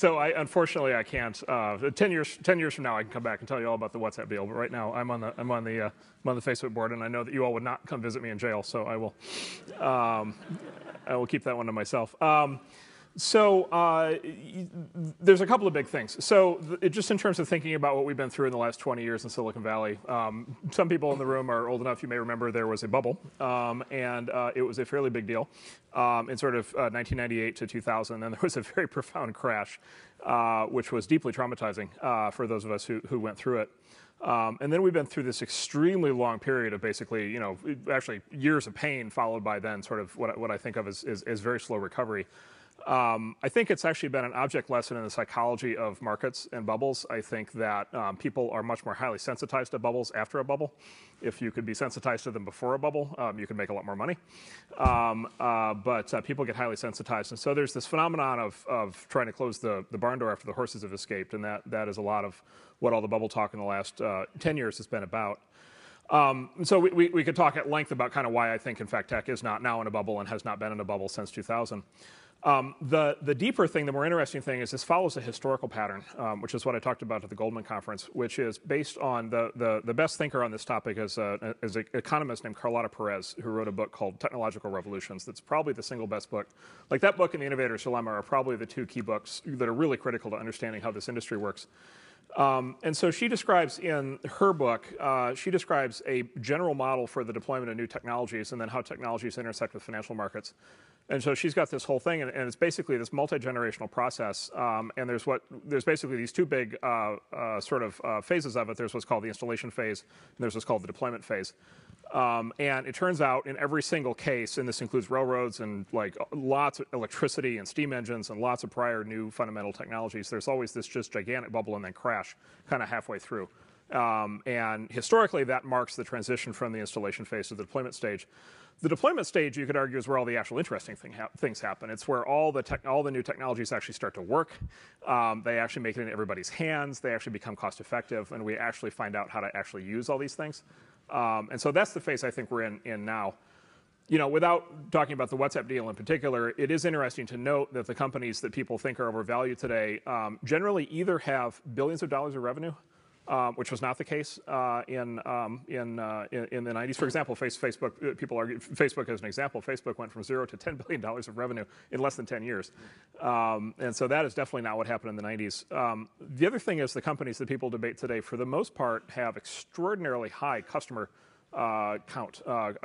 So unfortunately I can't. 10 years from now I can come back and tell you all about the WhatsApp deal. But right now I'm on the Facebook board, and I know that you all would not come visit me in jail, so I will keep that one to myself. There's a couple of big things. So just in terms of thinking about what we've been through in the last 20 years in Silicon Valley, some people in the room are old enough, you may remember there was a bubble, and it was a fairly big deal in sort of 1998 to 2000. And then there was a very profound crash, which was deeply traumatizing for those of us who went through it. And then we've been through this extremely long period of basically, actually years of pain, followed by then sort of what I think of as very slow recovery. I think it's actually been an object lesson in the psychology of markets and bubbles. I think that people are much more highly sensitized to bubbles after a bubble. If you could be sensitized to them before a bubble, you could make a lot more money. But people get highly sensitized. And so there's this phenomenon of trying to close the barn door after the horses have escaped. And that is a lot of what all the bubble talk in the last 10 years has been about. So we could talk at length about kind of why I think, in fact, tech is not now in a bubble and has not been in a bubble since 2000. The deeper thing, the more interesting thing is this follows a historical pattern, which is what I talked about at the Goldman conference, which is based on the best thinker on this topic is an economist named Carlota Perez, who wrote a book called Technological Revolutions. That's probably the single best book. Like that book and The Innovator's Dilemma are probably the two key books that are really critical to understanding how this industry works. And so she describes in her book, she describes a general model for the deployment of new technologies and then how technologies intersect with financial markets. And so she's got this whole thing, and it's basically this multi-generational process. And there's basically these two big phases of it. There's what's called the installation phase, and there's what's called the deployment phase. And it turns out in every single case, and this includes railroads and like lots of electricity and steam engines and lots of prior new fundamental technologies, there's always this just gigantic bubble and then crash kind of halfway through. And historically, that marks the transition from the installation phase to the deployment stage. The deployment stage, you could argue, is where all the actual interesting things happen. It's where all the new technologies actually start to work. They actually make it in everybody's hands. They actually become cost effective, and we actually find out how to actually use all these things. And so that's the phase I think we're in now. Without talking about the WhatsApp deal in particular, it is interesting to note that the companies that people think are overvalued today generally either have billions of dollars of revenue, which was not the case in the 90s. For example, Facebook, people argue, Facebook as an example, Facebook went from $0 to $10 billion of revenue in less than 10 years. And so that is definitely not what happened in the 90s. The other thing is the companies that people debate today, for the most part, have extraordinarily high customer count,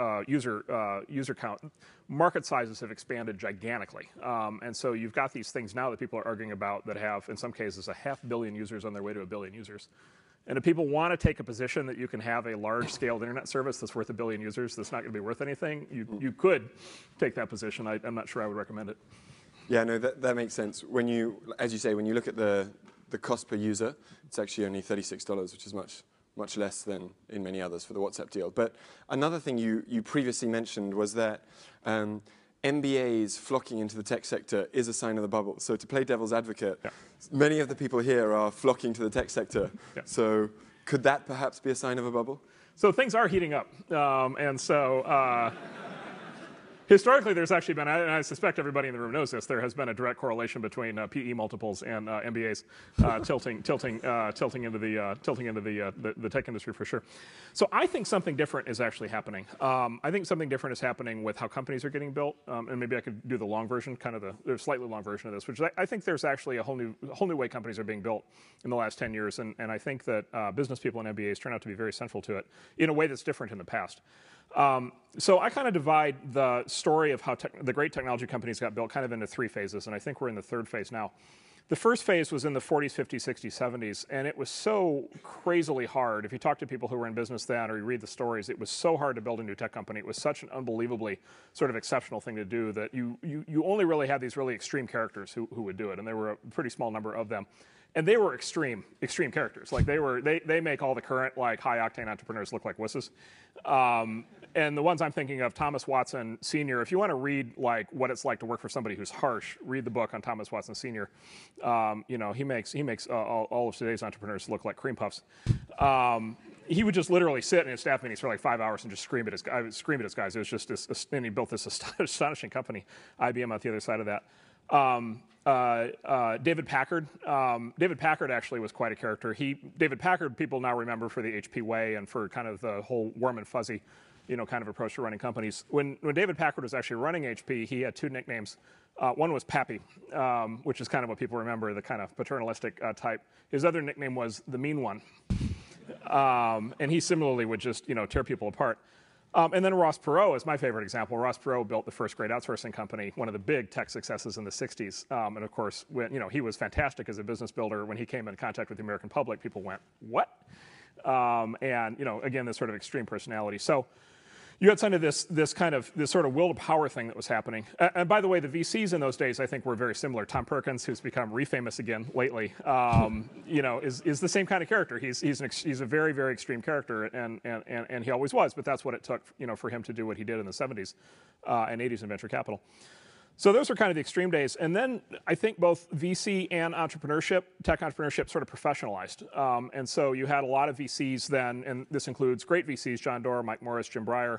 user count. Market sizes have expanded gigantically. And so you've got these things now that people are arguing about that have, in some cases, 500 million users on their way to 1 billion users. And if people want to take a position that you can have a large-scale internet service that's worth 1 billion users that's not going to be worth anything, you could take that position. I'm not sure I would recommend it. Yeah, no, that makes sense. When you, as you say, when you look at the cost per user, it's actually only $36, which is much less than in many others for the WhatsApp deal. But another thing you previously mentioned was that MBAs flocking into the tech sector is a sign of the bubble. So to play devil's advocate, many of the people here are flocking to the tech sector. Yeah. So could that perhaps be a sign of a bubble? So things are heating up. And so historically, there's actually been, and I suspect everybody in the room knows this, there has been a direct correlation between PE multiples and MBAs tilting into the tech industry for sure. So I think something different is actually happening. I think something different is happening with how companies are getting built, and maybe I could do the long version, kind of the slightly long version of this, which I think there's actually a whole new way companies are being built in the last 10 years, and I think that business people and MBAs turn out to be very central to it in a way that's different in the past. So I kind of divide the story of how the great technology companies got built kind of into 3 phases, and I think we're in the 3rd phase now. The first phase was in the 40s, 50s, 60s, 70s, and it was so crazily hard. If you talk to people who were in business then or you read the stories, it was so hard to build a new tech company. It was such an unbelievably sort of exceptional thing to do that you only really had these really extreme characters who would do it, and there were a pretty small number of them. And they were extreme characters. Like they make all the current like high octane entrepreneurs look like wusses. And the ones I'm thinking of, Thomas Watson Sr. If you want to read like what it's like to work for somebody who's harsh, read the book on Thomas Watson Sr. He makes all of today's entrepreneurs look like cream puffs. He would just literally sit in his staff meetings for like 5 hours and just scream at his guys. It was just and he built this astonishing company, IBM, on the other side of that. David Packard. David Packard actually was quite a character. David Packard, people now remember for the HP way and for kind of the whole warm and fuzzy, kind of approach to running companies. When David Packard was actually running HP, he had two nicknames. One was Pappy, which is kind of what people remember, the kind of paternalistic type. His other nickname was the Mean One. And he similarly would just, tear people apart. And then Ross Perot is my favorite example. Ross Perot built the first great outsourcing company, one of the big tech successes in the 60s. And of course, he was fantastic as a business builder. When he came in contact with the American public, people went, what? And, again, this sort of extreme personality. So you had this sort of will to power thing that was happening. And by the way, the VCs in those days, I think, were very similar. Tom Perkins, who's become refamous again lately, is the same kind of character. He's a very, very extreme character, and he always was. But that's what it took, for him to do what he did in the 70s and 80s in venture capital. So those are kind of the extreme days. And then I think both VC and entrepreneurship, tech entrepreneurship, sort of professionalized. And so you had a lot of VCs then, and this includes great VCs, John Doerr, Mike Morris, Jim Breyer,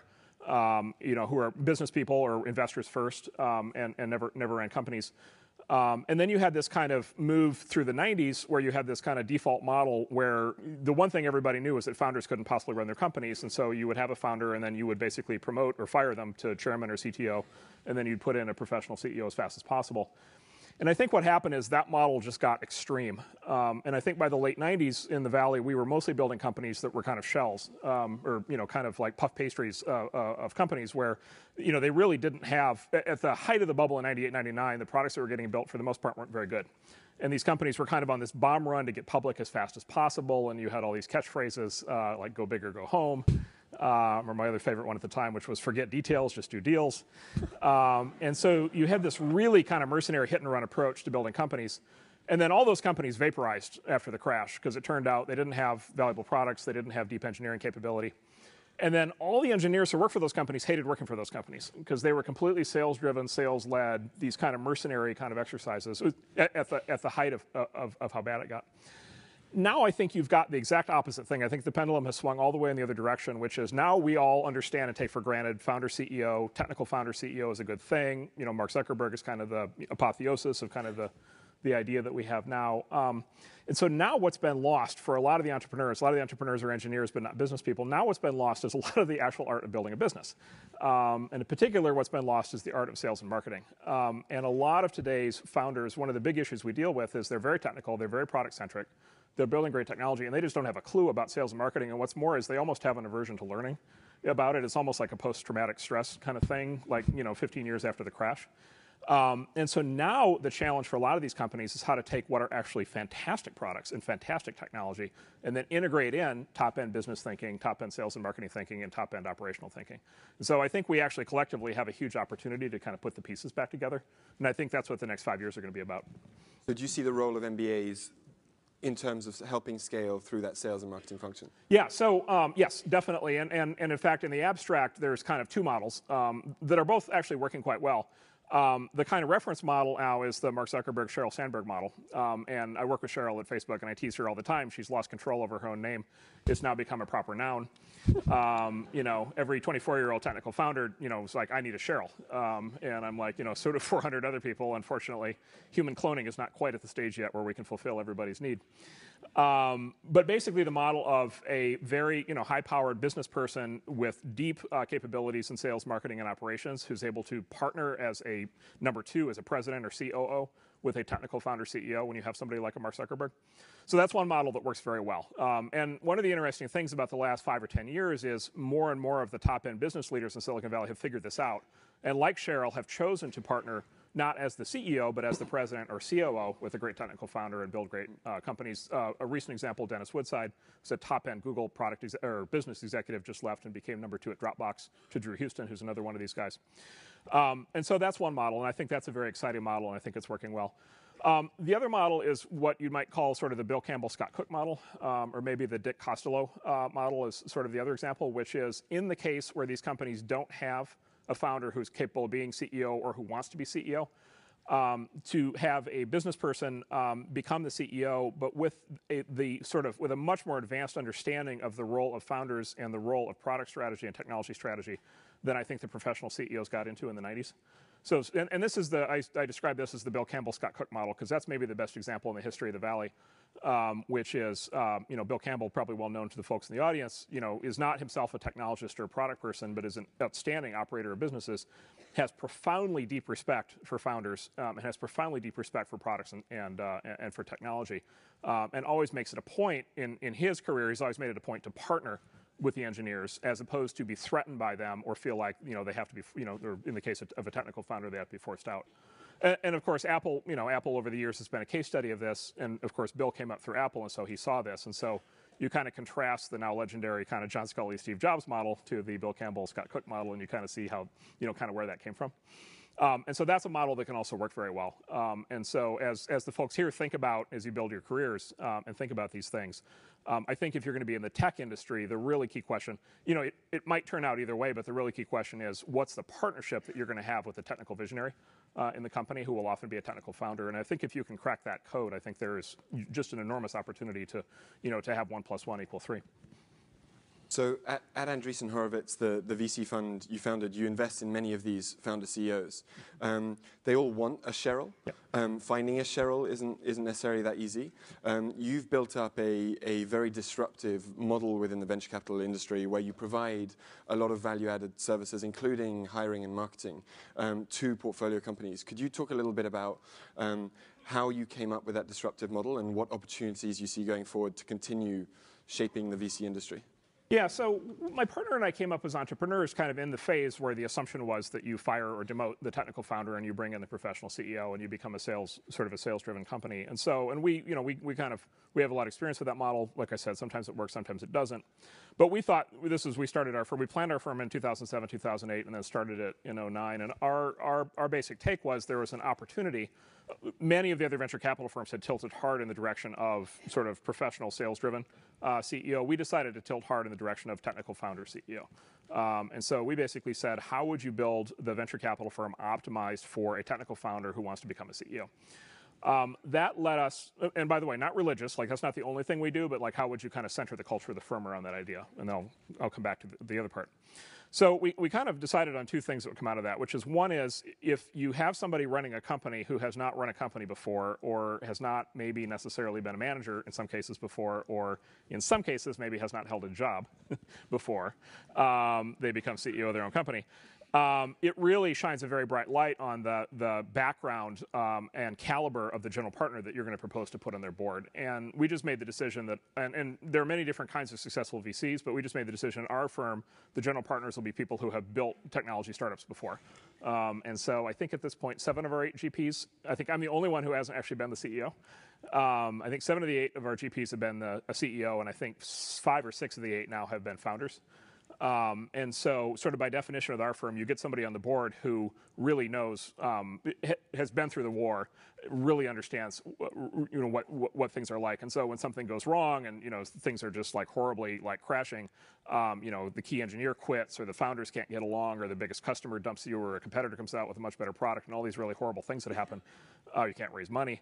who are business people or investors first and never ran companies. And then you had this kind of move through the 90s where you had this kind of default model where the one thing everybody knew was that founders couldn't possibly run their companies. And so you would have a founder and then you would basically promote or fire them to chairman or CTO, and then you'd put in a professional CEO as fast as possible. And I think what happened is that model just got extreme. And I think by the late 90s in the Valley, we were mostly building companies that were kind of shells, or kind of like puff pastries of companies where, they really didn't have, at the height of the bubble in 98, 99, the products that were getting built for the most part weren't very good. And these companies were kind of on this bomb run to get public as fast as possible. And you had all these catchphrases like go big or go home. Or my other favorite one at the time, which was forget details, just do deals. And so you had this really kind of mercenary hit and run approach to building companies. And then all those companies vaporized after the crash because it turned out they didn't have valuable products, they didn't have deep engineering capability. And then all the engineers who worked for those companies hated working for those companies because they were completely sales-driven, sales-led, these kind of mercenary kind of exercises at the height of how bad it got. Now I think you've got the exact opposite thing. I think the pendulum has swung all the way in the other direction, which is now we all understand and take for granted founder CEO, technical founder CEO is a good thing. Mark Zuckerberg is kind of the apotheosis of kind of the idea that we have now. And so now what's been lost for a lot of the entrepreneurs are engineers but not business people. Now what's been lost is a lot of the actual art of building a business. And in particular, what's been lost is the art of sales and marketing. And a lot of today's founders, one of the big issues we deal with is they're very technical, they're very product-centric. They're building great technology, and they just don't have a clue about sales and marketing. And what's more is they almost have an aversion to learning about it. It's almost like a post-traumatic stress kind of thing, like 15 years after the crash. And so now the challenge for a lot of these companies is how to take what are actually fantastic products and fantastic technology and then integrate in top-end business thinking, top-end sales and marketing thinking, and top-end operational thinking. And so I think we actually collectively have a huge opportunity to kind of put the pieces back together. And I think that's what the next 5 years are going to be about. So do you see the role of MBAs in terms of helping scale through that sales and marketing function? Yeah, so yes, definitely. And in fact, in the abstract, there's kind of two models that are both actually working quite well. The kind of reference model now is the Mark Zuckerberg, Sheryl Sandberg model. And I work with Sheryl at Facebook, and I tease her all the time. She's lost control over her own name. It's now become a proper noun. Every 24-year-old technical founder, is like, I need a Sheryl. And I'm like, so do 400 other people. Unfortunately, human cloning is not quite at the stage yet where we can fulfill everybody's need. But basically the model of a very high-powered business person with deep capabilities in sales, marketing, and operations who's able to partner as a number two, as a president or COO with a technical founder CEO when you have somebody like a Mark Zuckerberg. So that's one model that works very well. And one of the interesting things about the last 5 or 10 years is more and more of the top-end business leaders in Silicon Valley have figured this out. And like Sheryl, have chosen to partner not as the CEO, but as the president or COO with a great technical founder and build great companies. A recent example, Dennis Woodside, who's a top-end Google product or business executive, just left and became number 2 at Dropbox, to Drew Houston, who's another one of these guys. And so that's one model, and I think that's a very exciting model, and I think it's working well. The other model is what you might call sort of the Bill Campbell, Scott Cook model, or maybe the Dick Costolo model is sort of the other example, which is in the case where these companies don't have a founder who's capable of being CEO or who wants to be CEO, to have a business person become the CEO, but with with a much more advanced understanding of the role of founders and the role of product strategy and technology strategy than I think the professional CEOs got into in the 90s. And this is I describe this as the Bill Campbell Scott Cook model because that's maybe the best example in the history of the Valley, which is, Bill Campbell, probably well known to the folks in the audience, is not himself a technologist or a product person, but is an outstanding operator of businesses, has profoundly deep respect for founders, and has profoundly deep respect for products and for technology, and always makes it a point in his career, he's always made it a point to partner with the engineers as opposed to be threatened by them or feel like, they have to be, or in the case of a technical founder, they have to be forced out. And of course, Apple, Apple over the years has been a case study of this. And of course, Bill came up through Apple, and so he saw this. And so you kind of contrast the now legendary kind of John Sculley, Steve Jobs model to the Bill Campbell, Scott Cook model, and you kind of see how, kind of where that came from. And so that's a model that can also work very well. And so as the folks here think about, as you build your careers and think about these things, I think if you're going to be in the tech industry, the really key question, it might turn out either way, but the really key question is, what's the partnership that you're going to have with a technical visionary in the company who will often be a technical founder? And I think if you can crack that code, I think there is just an enormous opportunity to, to have 1 + 1 = 3. So at Andreessen Horowitz, the VC fund you founded, you invest in many of these founder CEOs. They all want a Sheryl. Yeah. Finding a Sheryl isn't necessarily that easy. You've built up a very disruptive model within the venture capital industry where you provide a lot of value-added services, including hiring and marketing, to portfolio companies. Could you talk a little bit about how you came up with that disruptive model and what opportunities you see going forward to continue shaping the VC industry? Yeah, so my partner and I came up as entrepreneurs kind of in the phase where the assumption was that you fire or demote the technical founder and you bring in the professional CEO and you become a sales-driven company. And so, we have a lot of experience with that model. Like I said, sometimes it works, sometimes it doesn't. But we thought, we started our firm, we planned our firm in 2007, 2008, and then started it in 2009. And our basic take was there was an opportunity. Many of the other venture capital firms had tilted hard in the direction of sort of professional sales-driven CEO. We decided to tilt hard in the direction of technical founder CEO. And so we basically said, how would you build the venture capital firm optimized for a technical founder who wants to become a CEO? That led us, and by the way, not religious, like that's not the only thing we do, but like how would you kind of center the culture of the firm around that idea? And I'll come back to the other part. So we kind of decided on two things that would come out of that, which is one is if you have somebody running a company who has not run a company before or has not maybe necessarily been a manager in some cases before or in some cases maybe has not held a job before they become CEO of their own company, it really shines a very bright light on the background and caliber of the general partner that you're going to propose to put on their board. And we just made the decision that, and there are many different kinds of successful VCs, but we just made the decision in our firm, the general partners will be people who have built technology startups before. And so I think at this point, 7 of our 8 GPs, I think I'm the only one who hasn't actually been the CEO. I think 7 of the 8 of our GPs have been a CEO, and I think 5 or 6 of the 8 now have been founders. And so sort of by definition with our firm, you get somebody on the board who really knows, has been through the war, really understands, what things are like. And so when something goes wrong and, things are just like horribly like crashing, the key engineer quits or the founders can't get along or the biggest customer dumps you or a competitor comes out with a much better product and all these really horrible things that happen, you can't raise money,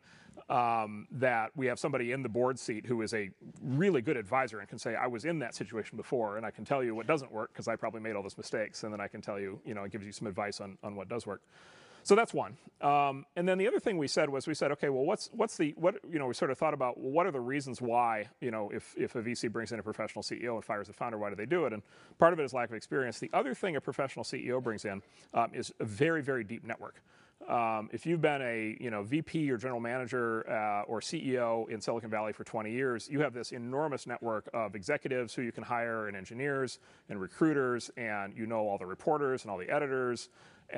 that we have somebody in the board seat who is a really good advisor and can say, I was in that situation before and I can tell you what doesn't work because I probably made all those mistakes, and then I can tell you, it gives you some advice on what does work. So that's one. And then the other thing we said was, okay, well, we sort of thought about, well, what are the reasons why, if a VC brings in a professional CEO and fires the founder, why do they do it? And part of it is lack of experience. The other thing a professional CEO brings in is a very, very deep network. If you've been a VP or general manager or CEO in Silicon Valley for 20 years, you have this enormous network of executives who you can hire and engineers and recruiters, and all the reporters and all the editors,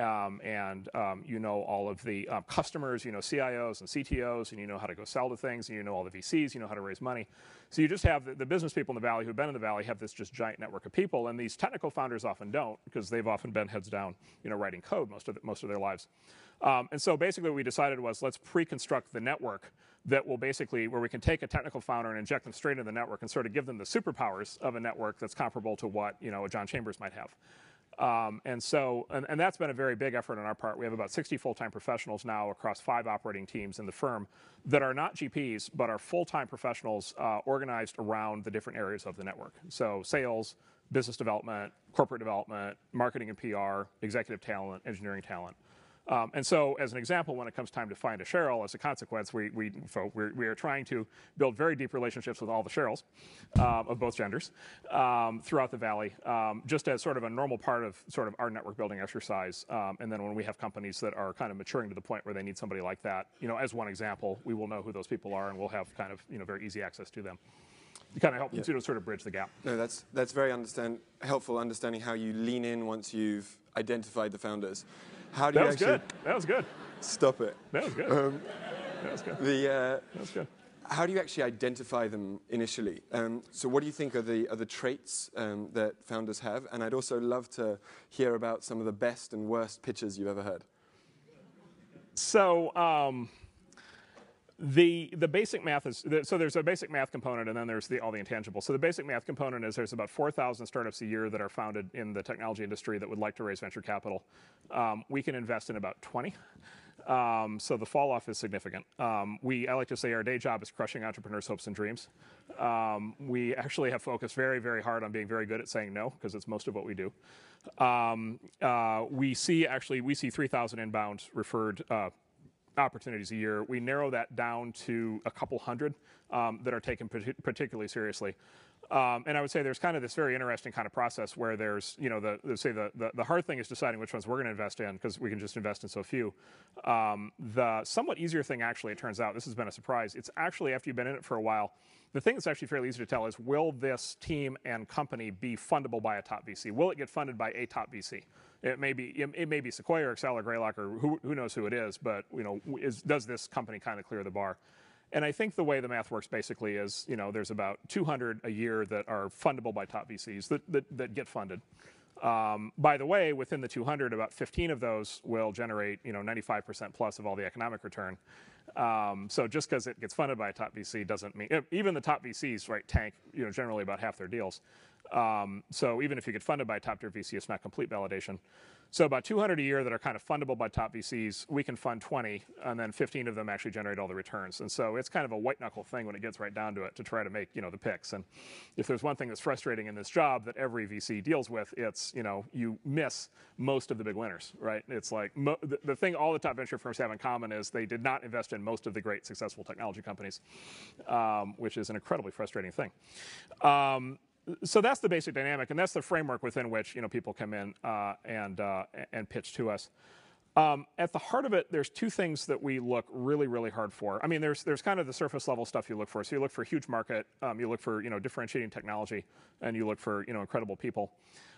and all of the customers, CIOs and CTOs, and how to go sell to things, and all the VCs, how to raise money. So you just have the business people in the Valley who've been in the Valley have this just giant network of people, and these technical founders often don't because they've often been heads down, writing code most of their lives. And so basically what we decided was let's pre-construct the network that will basically, where we can take a technical founder and inject them straight into the network and sort of give them the superpowers of a network that's comparable to what, a John Chambers might have. And that's been a very big effort on our part. We have about 60 full-time professionals now across 5 operating teams in the firm that are not GPs, but are full-time professionals organized around the different areas of the network. So sales, business development, corporate development, marketing and PR, executive talent, engineering talent. And so, as an example, when it comes time to find a Cheryl, as a consequence, we are trying to build very deep relationships with all the Cheryls of both genders throughout the Valley, just as sort of a normal part of sort of our network building exercise. And then when we have companies that are kind of maturing to the point where they need somebody like that, as one example, we will know who those people are and we'll have kind of very easy access to them. To kind of help them sort of bridge the gap. No, that's very helpful understanding how you lean in once you've identified the founders. How do that you was actually good. That was good. Stop it? That was good. That was good. That was good. How do you actually identify them initially? So what do you think are the traits that founders have? And I'd also love to hear about some of the best and worst pitches you've ever heard. So the basic math is, so there's a basic math component and then there's all the intangibles. So the basic math component is there's about 4,000 startups a year that are founded in the technology industry that would like to raise venture capital. We can invest in about 20. So the fall off is significant. I like to say our day job is crushing entrepreneurs' hopes and dreams. We actually have focused very, very hard on being very good at saying no, because it's most of what we do. We see 3,000 inbound referred opportunities a year. We narrow that down to a couple hundred that are taken particularly seriously. And I would say there's kind of this very interesting kind of process where there's, the hard thing is deciding which ones we're going to invest in because we can just invest in so few. The somewhat easier thing, actually, it turns out, this has been a surprise, it's actually after you've been in it for a while, the thing that's actually fairly easy to tell is, will this team and company be fundable by a top VC? Will it get funded by a top VC? It may be Sequoia or Accel or Greylock or who knows who it is, but does this company kind of clear the bar? And I think the way the math works basically is, there's about 200 a year that are fundable by top VCs that get funded. By the way, within the 200, about 15 of those will generate 95% plus of all the economic return. So just because it gets funded by a top VC doesn't mean, even the top VCs, right, tank generally about half their deals. So even if you get funded by a top tier VC, it's not complete validation. So about 200 a year that are kind of fundable by top VCs, we can fund 20, and then 15 of them actually generate all the returns. And so it's kind of a white knuckle thing when it gets right down to it to try to make the picks. And if there's one thing that's frustrating in this job that every VC deals with, it's you miss most of the big winners, right? It's like the thing all the top venture firms have in common is they did not invest in most of the great successful technology companies, which is an incredibly frustrating thing. So that's the basic dynamic, and that's the framework within which people come in and pitch to us. At the heart of it, there's two things that we look really, really hard for. I mean, there's kind of the surface level stuff you look for. So you look for huge market, you look for differentiating technology, and you look for incredible people.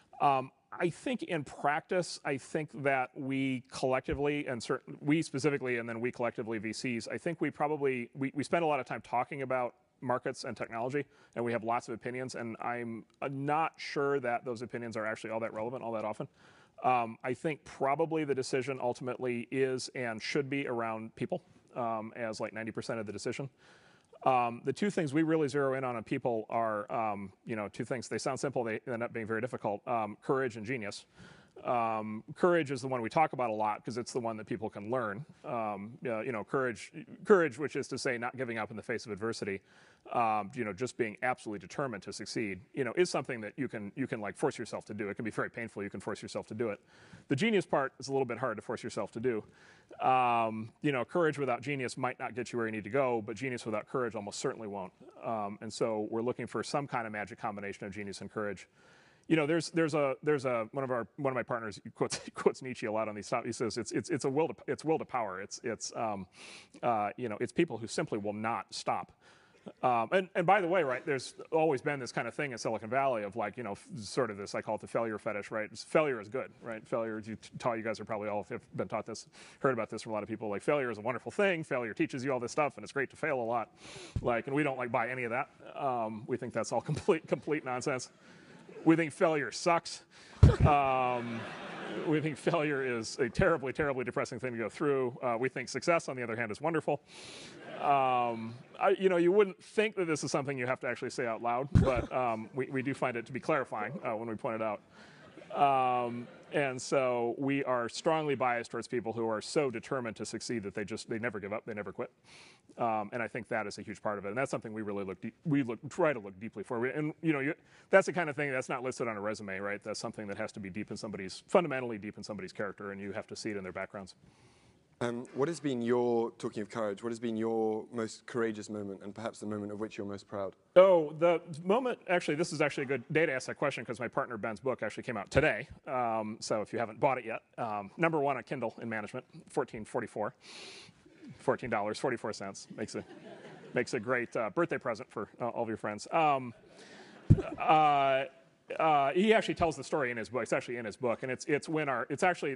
I think in practice, I think that we collectively, and we specifically, and then we collectively VCs, I think we probably we spend a lot of time talking about markets and technology, and we have lots of opinions, and I'm not sure that those opinions are actually all that relevant all that often. I think probably the decision ultimately is and should be around people as like 90% of the decision. The two things we really zero in on people are, two things. They sound simple, they end up being very difficult. Courage and genius. Courage is the one we talk about a lot because it's the one that people can learn. Courage, which is to say not giving up in the face of adversity, just being absolutely determined to succeed, is something that you can like force yourself to do. It can be very painful. You can force yourself to do it. The genius part is a little bit hard to force yourself to do. Courage without genius might not get you where you need to go, but genius without courage almost certainly won't. And so we're looking for some kind of magic combination of genius and courage. There's one of my partners quotes Nietzsche a lot on these stuff. He says it's will to power. It's people who simply will not stop. And by the way, right, there's always been this kind of thing in Silicon Valley of like, sort of this, I call it the failure fetish, right? Failure is good, right? Failure, you guys are probably all have been taught this, heard about this from a lot of people. Like, failure is a wonderful thing. Failure teaches you all this stuff, and it's great to fail a lot. Like, and we don't buy any of that. We think that's all complete nonsense. We think failure sucks. We think failure is a terribly, terribly depressing thing to go through. We think success, on the other hand, is wonderful. You wouldn't think that this is something you have to actually say out loud, but we do find it to be clarifying when we point it out. And so we are strongly biased towards people who are so determined to succeed that they never give up, they never quit. And I think that is a huge part of it. And that's something we really try to look deeply for. And that's the kind of thing that's not listed on a resume, right? That's something that has to be fundamentally deep in somebody's character, and you have to see it in their backgrounds. What has been talking of courage, what has been your most courageous moment, and perhaps the moment of which you're most proud? Oh, the moment, actually, this is actually a good day to ask that question because my partner Ben's book actually came out today. So if you haven't bought it yet, #1 on Kindle in management, $14.44. $14.44 makes a great birthday present for all of your friends. He actually tells the story in his book. It's actually in his book, and it's when our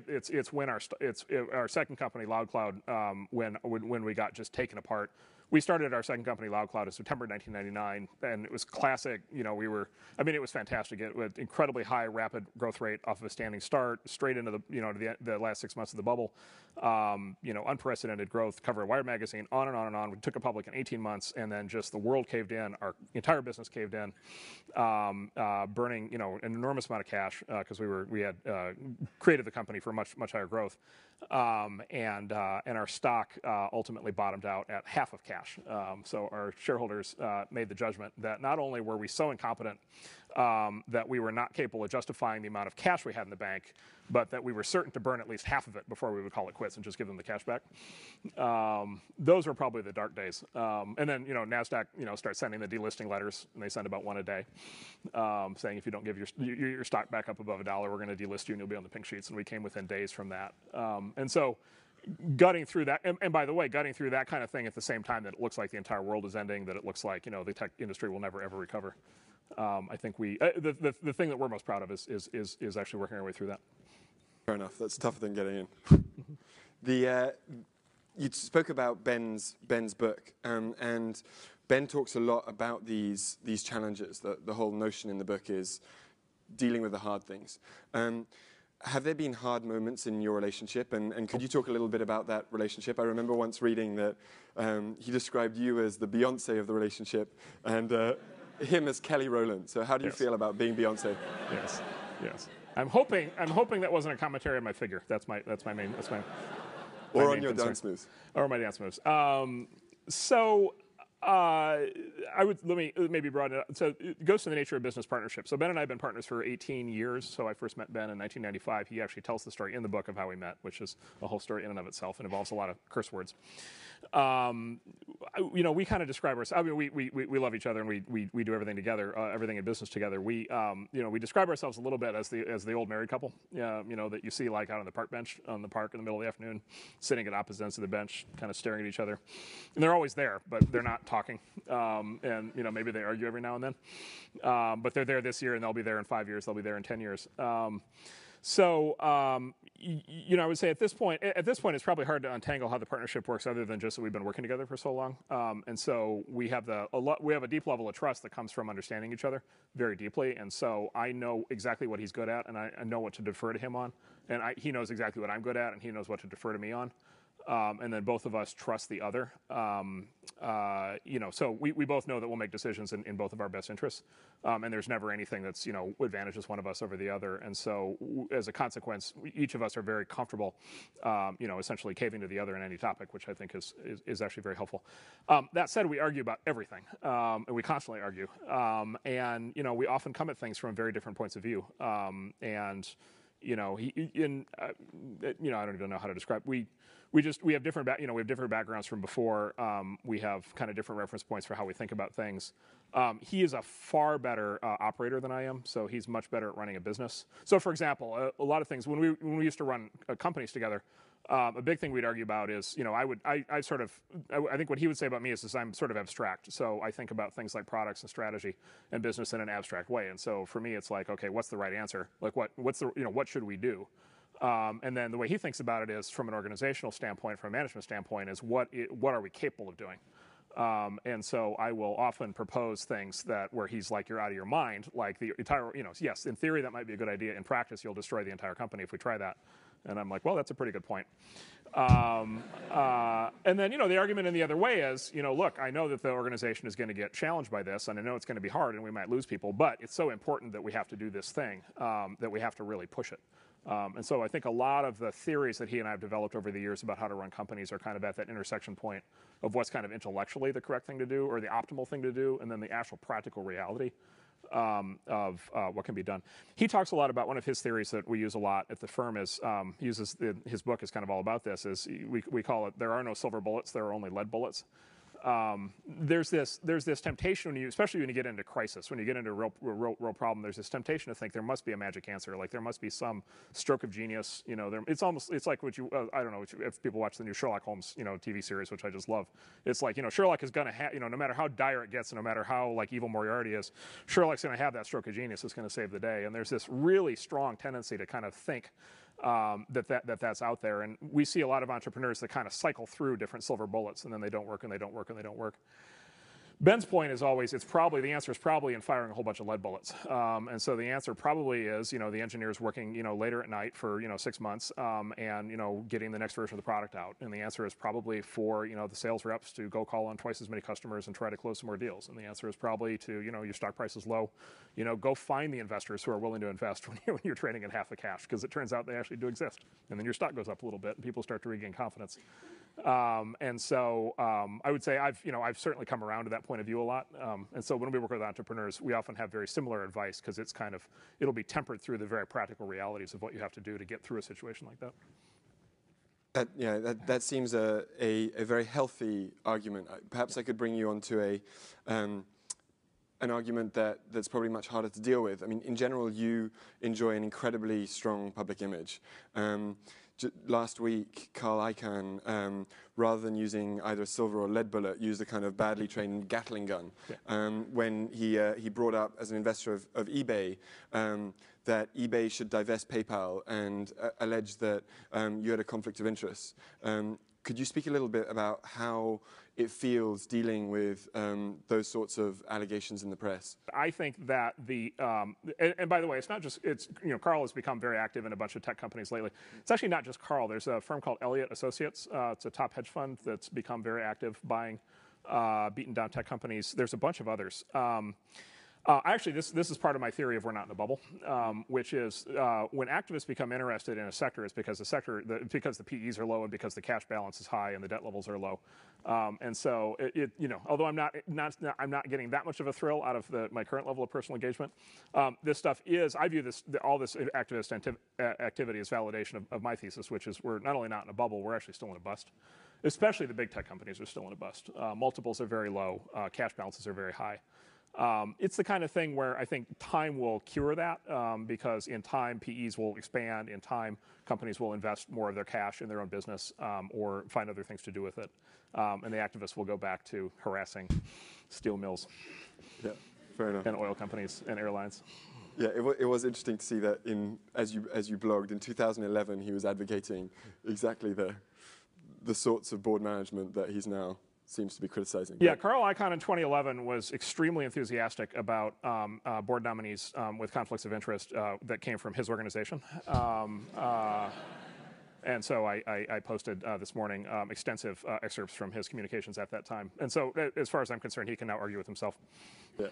second company, LoudCloud, when we got just taken apart. We started our second company, LoudCloud, in September 1999, and it was classic. It was fantastic. It was incredibly high, rapid growth rate off of a standing start, straight into the last 6 months of the bubble. Unprecedented growth. Cover of Wired magazine, on and on and on. We took it public in 18 months, and then just the world caved in. Our entire business caved in, burning an enormous amount of cash because we had created the company for much higher growth, and our stock ultimately bottomed out at half of cash. So our shareholders made the judgment that not only were we so incompetent that we were not capable of justifying the amount of cash we had in the bank, but that we were certain to burn at least half of it before we would call it quits and just give them the cash back. Those were probably the dark days. And then NASDAQ starts sending the delisting letters, and they send about one a day, saying if you don't give your stock back up above $1, we're going to delist you and you'll be on the pink sheets. And we came within days from that. And so gutting through that, and by the way, gutting through that kind of thing at the same time that it looks like the entire world is ending, that it looks like the tech industry will never ever recover. I think the thing that we're most proud of is actually working our way through that. Fair enough. That's tougher than getting in. You spoke about Ben's book, and Ben talks a lot about these challenges. The whole notion in the book is dealing with the hard things. Have there been hard moments in your relationship, and could you talk a little bit about that relationship? I remember once reading that he described you as the Beyonce of the relationship, and him as Kelly Rowland. So how do you feel about being Beyonce? Yes. I'm hoping that wasn't a commentary on my figure. That's my main. Or on your dance moves. Or my dance moves. Let me maybe broaden it up. So it goes to the nature of business partnership. So Ben and I have been partners for 18 years. So I first met Ben in 1995. He actually tells the story in the book of how we met, which is a whole story in and of itself and involves a lot of curse words. We kind of describe ourselves. I mean, we love each other and we do everything together, everything in business together. We describe ourselves a little bit as the old married couple. That you see like out on the park bench on the park in the middle of the afternoon, sitting at opposite ends of the bench, kind of staring at each other, and they're always there, but they're not talking. And maybe they argue every now and then, but they're there this year and they'll be there in 5 years. They'll be there in 10 years. I would say at this point, it's probably hard to untangle how the partnership works, other than just that we've been working together for so long. And so we have a deep level of trust that comes from understanding each other very deeply. And so I know exactly what he's good at, and I know what to defer to him on, and he knows exactly what I'm good at, and he knows what to defer to me on. And then both of us trust the other. So we both know that we'll make decisions in both of our best interests. And there's never anything that's, advantages one of us over the other. And so as a consequence, each of us are very comfortable, essentially caving to the other in any topic, which I think is actually very helpful. That said, we argue about everything. And we constantly argue. We often come at things from very different points of view. I don't even know how to describe. We have different backgrounds from before. We have kind of different reference points for how we think about things. He is a far better operator than I am, so he's much better at running a business. So, for example, a lot of things when we used to run companies together, a big thing we'd argue about is, I think what he would say about me is I'm sort of abstract. So I think about things like products and strategy and business in an abstract way. And so for me, it's like, okay, what's the right answer? Like what should we do? And then the way he thinks about it is, from an organizational standpoint, from a management standpoint, is what are we capable of doing? And so I will often propose things where he's like, you're out of your mind, like the entire, yes, in theory that might be a good idea. In practice, you'll destroy the entire company if we try that. And I'm like, well, that's a pretty good point. And then, the argument in the other way is, look, I know that the organization is going to get challenged by this, and I know it's going to be hard, and we might lose people, but it's so important that we have to do this thing, that we have to really push it. And so I think a lot of the theories that he and I have developed over the years about how to run companies are kind of at that intersection point of what's kind of intellectually the correct thing to do or the optimal thing to do, and then the actual practical reality of what can be done. He talks a lot about one of his theories that we use a lot at the firm is his book is kind of all about this. Is we call it, there are no silver bullets, there are only lead bullets. There's this temptation especially when you get into crisis, when you get into a real problem. There's this temptation to think there must be a magic answer, like there must be some stroke of genius. It's like what I don't know if people watch the new Sherlock Holmes TV series, which I just love. It's like Sherlock is going to have no matter how dire it gets, and no matter how like evil Moriarty is, Sherlock's going to have that stroke of genius that's going to save the day. And there's this really strong tendency to kind of think that's out there. And we see a lot of entrepreneurs that kind of cycle through different silver bullets, and then they don't work, and they don't work, and they don't work. Ben's point is always, the answer is probably in firing a whole bunch of lead bullets. And so the answer probably is, the engineers working, later at night for, 6 months, and, getting the next version of the product out. And the answer is probably for, the sales reps to go call on twice as many customers and try to close some more deals. And the answer is probably to, your stock price is low, go find the investors who are willing to invest when you're trading at half the cash, because it turns out they actually do exist. And then your stock goes up a little bit and people start to regain confidence. And so I would say I've certainly come around to that point of view a lot. And so when we work with entrepreneurs, we often have very similar advice, because it's it'll be tempered through the very practical realities of what you have to do to get through a situation like that. That seems a very healthy argument. Perhaps I could bring you onto an argument that's probably much harder to deal with. I mean, in general, you enjoy an incredibly strong public image. Last week, Carl Icahn, rather than using either a silver or lead bullet, used a kind of badly trained Gatling gun when he brought up as an investor of eBay that eBay should divest PayPal and alleged that you had a conflict of interest. Could you speak a little bit about how it feels dealing with those sorts of allegations in the press? I think that and by the way, Carl has become very active in a bunch of tech companies lately. It's actually not just Carl. There's a firm called Elliott Associates. It's a top hedge fund that's become very active buying beaten down tech companies. There's a bunch of others. Actually, this is part of my theory of we're not in a bubble, which is when activists become interested in a sector, it's because because the PEs are low and because the cash balance is high and the debt levels are low. And so although I'm not getting that much of a thrill out of my current level of personal engagement, this stuff I view all this activist activity as validation of my thesis, which is we're not only not in a bubble, we're actually still in a bust. Especially the big tech companies are still in a bust. Multiples are very low. Cash balances are very high. It's the kind of thing where I think time will cure that, because in time PEs will expand, in time companies will invest more of their cash in their own business or find other things to do with it, and the activists will go back to harassing steel mills, fair enough, and oil companies and airlines. Yeah, it was interesting to see that as you blogged in 2011, he was advocating exactly the sorts of board management that he's now seems to be criticizing. Yeah, Carl Icahn in 2011 was extremely enthusiastic about board nominees with conflicts of interest that came from his organization. And so I posted this morning extensive excerpts from his communications at that time. And so as far as I'm concerned, he can now argue with himself. Yeah.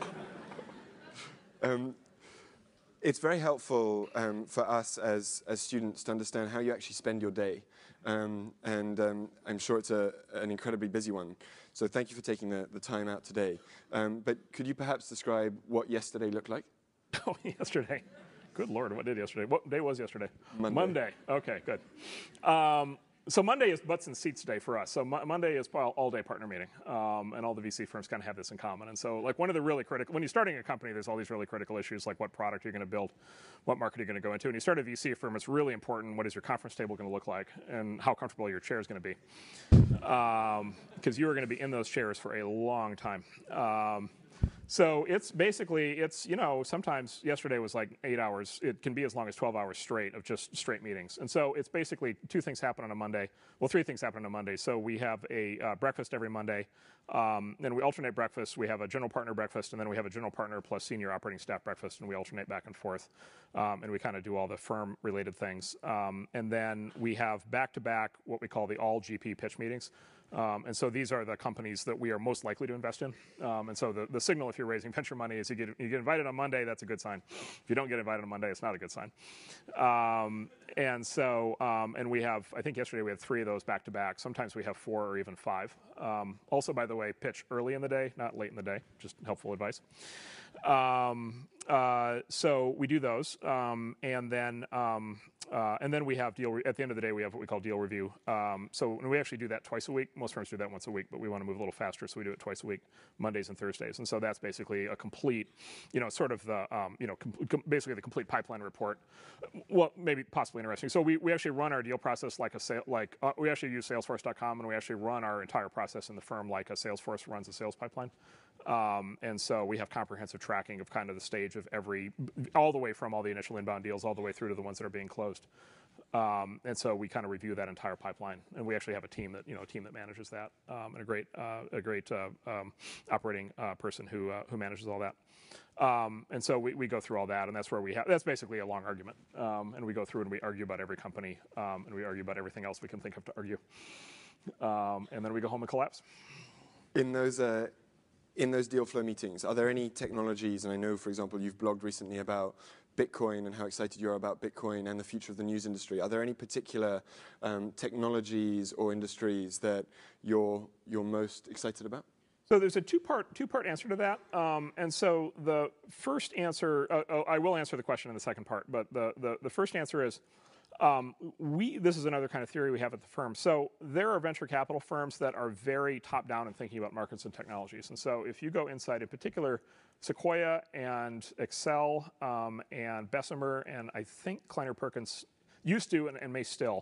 It's very helpful for us as students to understand how you actually spend your day. And I'm sure it's an incredibly busy one. So thank you for taking the time out today. But could you perhaps describe what yesterday looked like? Oh, yesterday. Good Lord, what did yesterday? What day was yesterday? Monday. Okay, good. So Monday is butts and seats day for us. So Monday is all-day partner meeting, and all the VC firms kind of have this in common. And so, like, one of the really critical, when you're starting a company, there's all these really critical issues, like what product you're going to build, what market you're going to go into. When you start a VC firm, it's really important what is your conference table going to look like, and how comfortable your chair is going to be, because you are going to be in those chairs for a long time. So it's basically, sometimes yesterday was like 8 hours. It can be as long as 12 hours straight of just straight meetings. And so it's basically two things happen on a Monday. Well, three things happen on a Monday. So we have a breakfast every Monday. And we alternate breakfasts. We have a general partner breakfast, and then we have a general partner plus senior operating staff breakfast, and we alternate back and forth. And we kind of do all the firm-related things. And then we have back-to-back what we call the all-GP pitch meetings. And so these are the companies that we are most likely to invest in. And so the signal if you're raising venture money is you get invited on Monday, that's a good sign. If you don't get invited on Monday, it's not a good sign. And we have, I think yesterday we had 3 of those back to back. Sometimes we have 4 or even 5. Also, by the way, pitch early in the day, not late in the day, just helpful advice. So we do those, and then we have at the end of the day we have what we call deal review. So we actually do that twice a week. Most firms do that once a week, but we want to move a little faster, so we do it twice a week, Mondays and Thursdays. And so that's basically a complete, sort of the, basically the complete pipeline report. Well, maybe possibly interesting. So we actually run our deal process like we actually use Salesforce.com, and we actually run our entire process in the firm like a Salesforce runs a sales pipeline. And so we have comprehensive tracking of kind of the stage of all the way from all the initial inbound deals all the way through to the ones that are being closed. And so we kind of review that entire pipeline, and we actually have a team that manages that, and a great operating person who manages all that. And so we go through all that, and that's basically a long argument. And we go through and we argue about every company, and we argue about everything else we can think of to argue. And then we go home and collapse. In those deal flow meetings, are there any technologies, and I know, for example, you've blogged recently about Bitcoin and how excited you are about Bitcoin and the future of the news industry. Are there any particular technologies or industries that you're most excited about? So there's a two-part answer to that. And so the first answer, I will answer the question in the second part, but the first answer is, this is another kind of theory we have at the firm. So there are venture capital firms that are very top-down in thinking about markets and technologies. And so if you go inside, in particular, Sequoia and Excel and Bessemer and I think Kleiner Perkins used to and may still.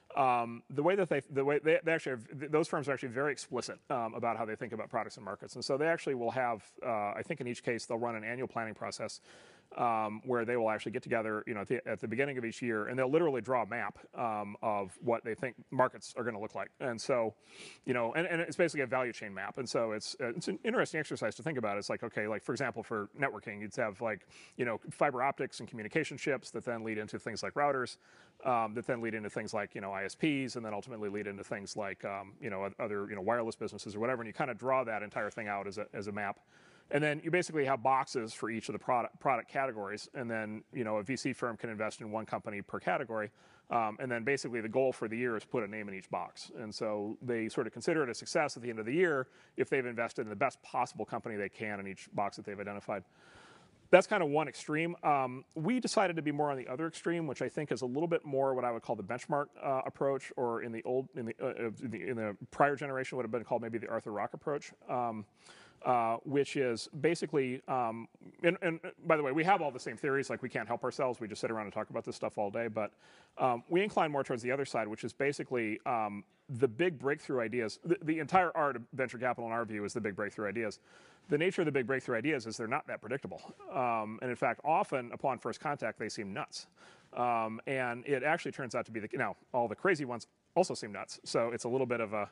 Those firms are actually very explicit about how they think about products and markets. And so they actually will have, I think in each case, they'll run an annual planning process where they will actually get together, at the beginning of each year, and they'll literally draw a map of what they think markets are going to look like. And so, and it's basically a value chain map. And so it's an interesting exercise to think about. It's like, okay, like for example, for networking, you'd have fiber optics and communication chips that then lead into things like routers, that then lead into things like ISPs, and then ultimately lead into things like other wireless businesses or whatever. And you kind of draw that entire thing out as a map. And then you basically have boxes for each of the product categories, and then a VC firm can invest in one company per category, and then basically the goal for the year is put a name in each box. And so they sort of consider it a success at the end of the year if they've invested in the best possible company they can in each box that they've identified. That's kind of one extreme. We decided to be more on the other extreme, which I think is a little bit more what I would call the benchmark approach, or in the prior generation would have been called maybe the Arthur Rock approach. Which is basically, and by the way, we have all the same theories, like we can't help ourselves, we just sit around and talk about this stuff all day, but we incline more towards the other side, which is basically the big breakthrough ideas. The entire art of venture capital, in our view, is the big breakthrough ideas. The nature of the big breakthrough ideas is they're not that predictable. And in fact, often, upon first contact, they seem nuts. And it actually turns out to be all the crazy ones also seem nuts. So it's a little bit of a,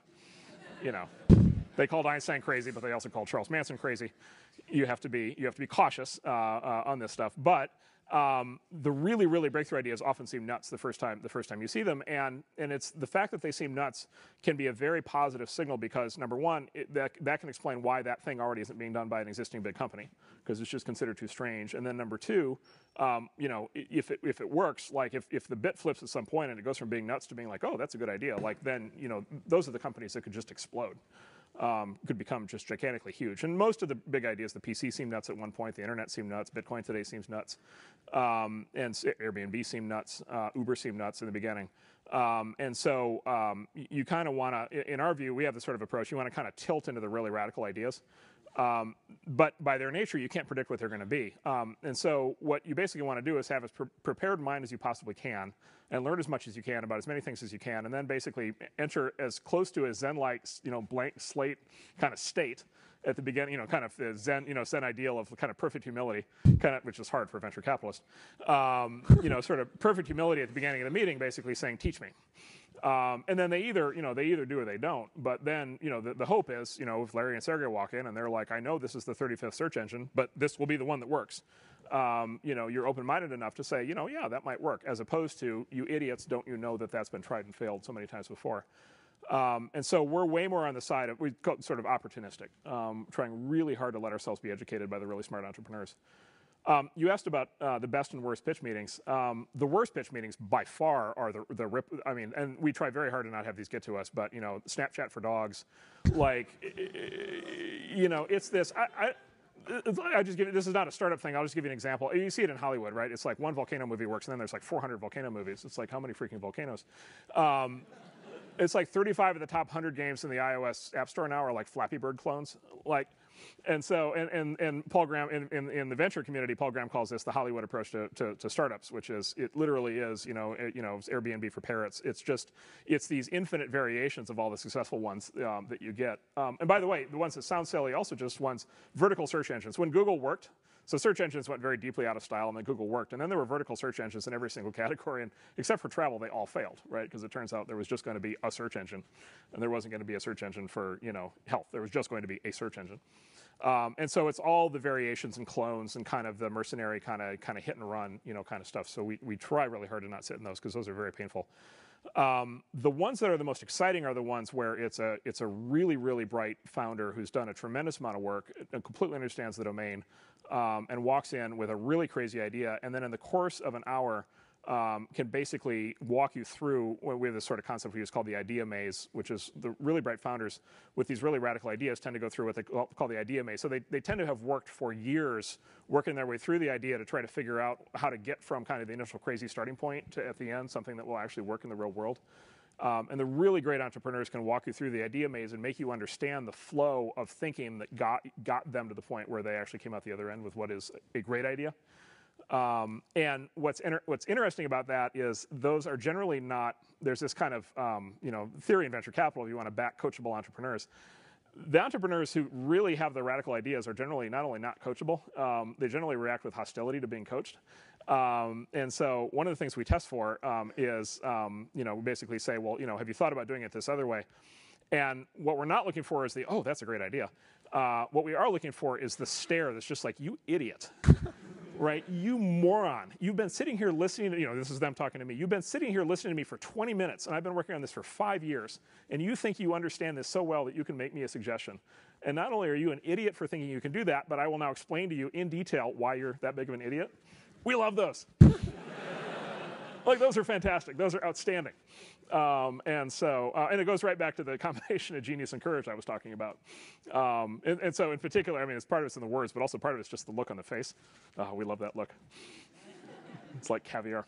they called Einstein crazy, but they also called Charles Manson crazy. You have to be cautious on this stuff. But the really, really breakthrough ideas often seem nuts the first time you see them, and it's the fact that they seem nuts can be a very positive signal, because number one, that can explain why that thing already isn't being done by an existing big company, because it's just considered too strange. And then number two, if it works, like if the bit flips at some point and it goes from being nuts to being like, oh, that's a good idea, like then those are the companies that could just explode. Could become just gigantically huge. And most of the big ideas, the PC seemed nuts at one point, the internet seemed nuts, Bitcoin today seems nuts, and Airbnb seemed nuts, Uber seemed nuts in the beginning. And so you kind of want to, in our view, we have this sort of approach, you want to kind of tilt into the really radical ideas. But by their nature, you can't predict what they're going to be. And so what you basically want to do is have as prepared mind as you possibly can and learn as much as you can about as many things as you can, and then basically enter as close to a Zen-like, blank slate kind of state at the beginning, kind of the Zen, Zen ideal of kind of perfect humility, which is hard for a venture capitalist. Sort of perfect humility at the beginning of the meeting, basically saying, "Teach me." And then they either do or they don't. But then, the hope is, if Larry and Sergey walk in and they're like, "I know this is the 35th search engine, but this will be the one that works." You're open-minded enough to say, yeah, that might work, as opposed to, "You idiots, don't you know that that's been tried and failed so many times before?" And so we're way more on the side of, we call it sort of opportunistic, trying really hard to let ourselves be educated by the really smart entrepreneurs. You asked about the best and worst pitch meetings. The worst pitch meetings by far are and we try very hard to not have these get to us, but Snapchat for dogs, it's this. I just give this is not a startup thing. I'll just give you an example. You see it in Hollywood, right? It's like one volcano movie works, and then there's like 400 volcano movies. It's like, how many freaking volcanoes? It's like 35 of the top 100 games in the iOS App Store now are like Flappy Bird clones. And so, and Paul Graham, in the venture community, Paul Graham calls this the Hollywood approach to startups, which is, it literally is, Airbnb for parrots. It's these infinite variations of all the successful ones that you get. And by the way, the ones that sound silly also just ones, vertical search engines. When Google worked, so search engines went very deeply out of style, and then Google worked. And then there were vertical search engines in every single category, and except for travel, they all failed, right? Because it turns out there was just going to be a search engine, and there wasn't going to be a search engine for, health. There was just going to be a search engine. And so it's all the variations and clones and kind of the mercenary kind of hit and run, kind of stuff. So we try really hard to not sit in those, because those are very painful. The ones that are the most exciting are the ones where it's a really, really bright founder who's done a tremendous amount of work and completely understands the domain, and walks in with a really crazy idea, and then in the course of an hour can basically walk you through. We have this sort of concept we use called the idea maze, which is the really bright founders with these really radical ideas tend to go through what they call the idea maze. So they tend to have worked for years working their way through the idea to try to figure out how to get from kind of the initial crazy starting point to, at the end, something that will actually work in the real world. And the really great entrepreneurs can walk you through the idea maze and make you understand the flow of thinking that got them to the point where they actually came out the other end with what is a great idea. And what's interesting about that is those are generally not, there's this kind of theory in venture capital, if you want to back coachable entrepreneurs. The entrepreneurs who really have the radical ideas are generally not only not coachable, they generally react with hostility to being coached. And so one of the things we test for is, we basically say, well, have you thought about doing it this other way? And what we're not looking for is oh, that's a great idea. What we are looking for is the stare that's just like, you idiot. Right? You moron. You've been sitting here listening to, this is them talking to me. You've been sitting here listening to me for 20 minutes, and I've been working on this for 5 years, and you think you understand this so well that you can make me a suggestion. And not only are you an idiot for thinking you can do that, but I will now explain to you in detail why you're that big of an idiot. We love those. Those are fantastic. Those are outstanding. And it goes right back to the combination of genius and courage I was talking about. And so in particular, it's part of it's in the words, but also part of it's just the look on the face. We love that look. It's like caviar.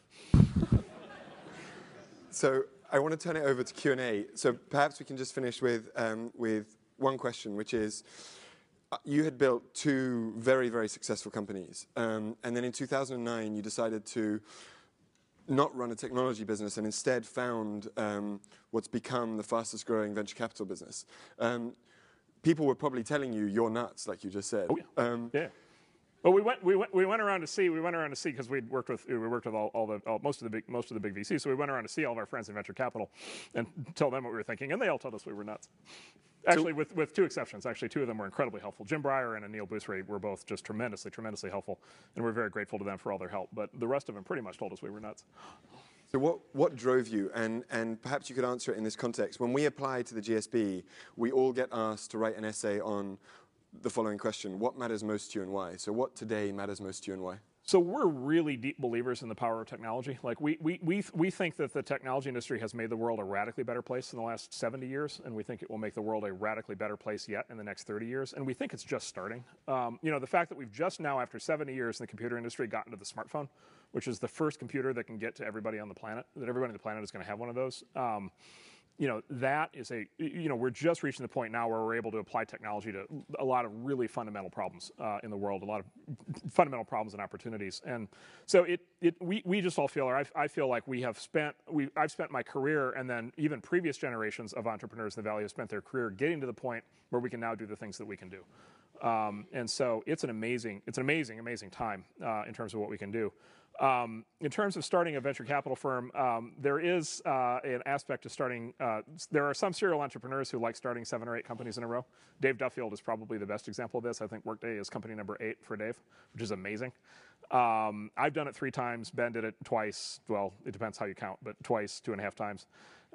So I want to turn it over to Q&A. So perhaps we can just finish with one question, which is, you had built 2 very, very successful companies. And then in 2009, you decided to not run a technology business and instead found what's become the fastest growing venture capital business. People were probably telling you you're nuts, like you just said. Oh, yeah. Yeah. Well, we went around to see because we worked with most of the big VCs. So we went around to see all of our friends in venture capital and tell them what we were thinking, and they all told us we were nuts. Actually, with 2 exceptions. Actually, 2 of them were incredibly helpful. Jim Breyer and Anil Bousri were both just tremendously helpful, and we're very grateful to them for all their help. But the rest of them pretty much told us we were nuts. So what drove you? And perhaps you could answer it in this context. When we apply to the GSB, we all get asked to write an essay on the following question: what matters most to you and why? So what today matters most to you and why? So we're really deep believers in the power of technology. We think that the technology industry has made the world a radically better place in the last 70 years, and we think it will make the world a radically better place yet in the next 30 years. And we think it's just starting. The fact that we've just now, after 70 years in the computer industry, gotten to the smartphone, which is the first computer that can get to everybody on the planet, that everybody on the planet is going to have one of those. that is we're just reaching the point now where we're able to apply technology to a lot of really fundamental problems in the world, a lot of fundamental problems and opportunities. And so we just all feel, or I feel like I've spent my career, and then even previous generations of entrepreneurs in the Valley have spent their career getting to the point where we can now do the things that we can do. And so it's an amazing time in terms of what we can do. In terms of starting a venture capital firm, there is an aspect to starting. There are some serial entrepreneurs who like starting 7 or 8 companies in a row. Dave Duffield is probably the best example of this. I think Workday is company number 8 for Dave, which is amazing. I've done it 3 times. Ben did it twice. Well, it depends how you count, but twice, 2.5 times.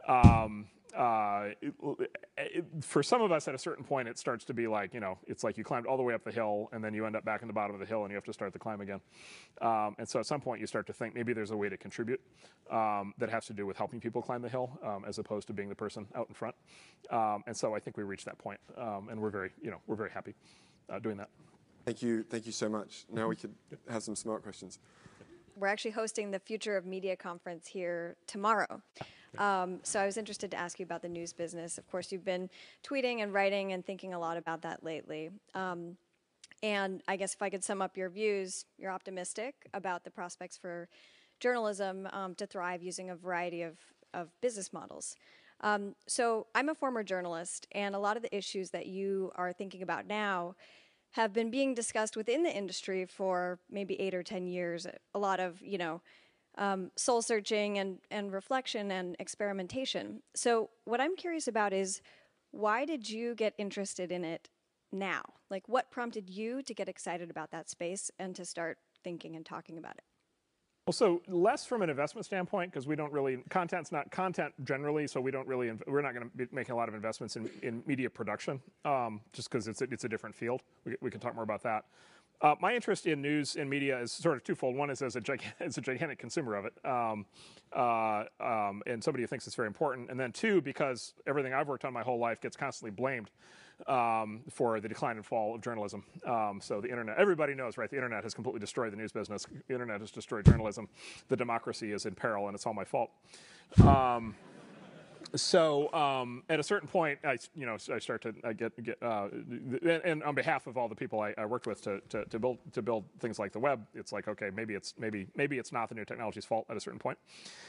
For some of us, at a certain point, it starts to be like, it's like you climbed all the way up the hill, and then you end up back in the bottom of the hill, and you have to start the climb again. And so at some point, you start to think maybe there's a way to contribute that has to do with helping people climb the hill, as opposed to being the person out in front. And so I think we reached that point, and we're very happy doing that. Thank you so much. Now we could have some smart questions. We're actually hosting the Future of Media conference here tomorrow. So I was interested to ask you about the news business. Of course, you've been tweeting and writing and thinking a lot about that lately. And I guess if I could sum up your views, you're optimistic about the prospects for journalism to thrive using a variety of business models. So I'm a former journalist, and a lot of the issues that you are thinking about now have been being discussed within the industry for maybe 8 or 10 years. A lot of, soul searching and reflection and experimentation. So what I'm curious about is, why did you get interested in it now? Like, what prompted you to get excited about that space and to start thinking and talking about it? Well, so less from an investment standpoint, because we don't really, content's not content generally, so we're not going to be making a lot of investments in media production, just because it's a different field. We can talk more about that. My interest in news and media is sort of twofold. One is as a gigantic consumer of it, and somebody who thinks it's very important. And then 2, because everything I've worked on my whole life gets constantly blamed for the decline and fall of journalism. So the internet, everybody knows, right? The internet has completely destroyed the news business. The internet has destroyed journalism. The democracy is in peril, and it's all my fault. So at a certain point, I start to and on behalf of all the people I worked with to build things like the web, it's like, okay, maybe it's not the new technology's fault at a certain point.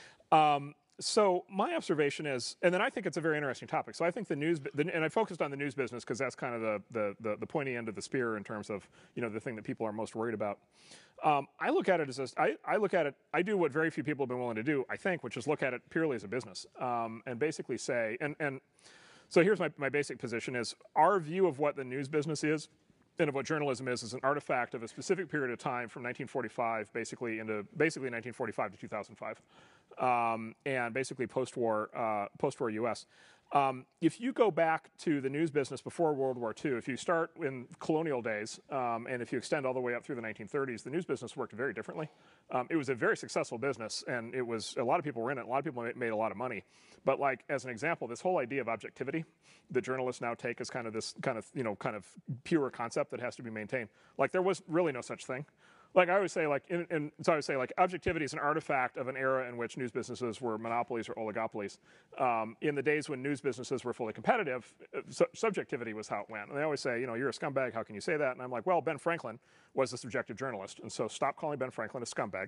So my observation is, and then I think it's a very interesting topic. So I think and I focused on the news business because that's kind of the pointy end of the spear in terms of the thing that people are most worried about. I look at it as I do what very few people have been willing to do, I think, which is look at it purely as a business, and basically say, and so here's my basic position is our view of what the news business is and of what journalism is an artifact of a specific period of time from 1945 basically 1945 to 2005, and basically post-war U.S. If you go back to the news business before World War II, if you start in colonial days, and if you extend all the way up through the 1930s, the news business worked very differently. It was a very successful business, and a lot of people were in it. A lot of people made a lot of money. But like, as an example, this whole idea of objectivity that journalists now take as kind of pure concept that has to be maintained. Like, there was really no such thing. Like I always say, objectivity is an artifact of an era in which news businesses were monopolies or oligopolies. In the days when news businesses were fully competitive, subjectivity was how it went. And they always say, you're a scumbag. How can you say that? And I'm like, well, Ben Franklin was a subjective journalist, and so stop calling Ben Franklin a scumbag.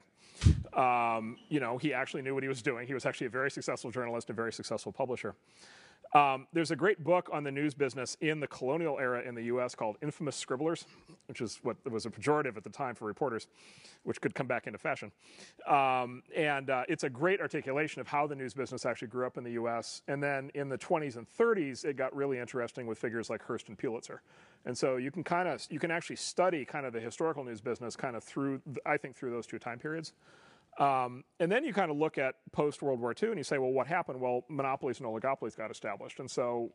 He actually knew what he was doing. He was actually a very successful journalist, a very successful publisher. There's a great book on the news business in the colonial era in the U.S. called Infamous Scribblers, which is what was a pejorative at the time for reporters, which could come back into fashion. And it's a great articulation of how the news business actually grew up in the U.S. And then in the 20s and 30s, it got really interesting with figures like Hearst and Pulitzer. And so you can actually study kind of the historical news business kind of through those 2 time periods. And then you kind of look at post-World War II and you say, well, what happened? Well, monopolies and oligopolies got established. And so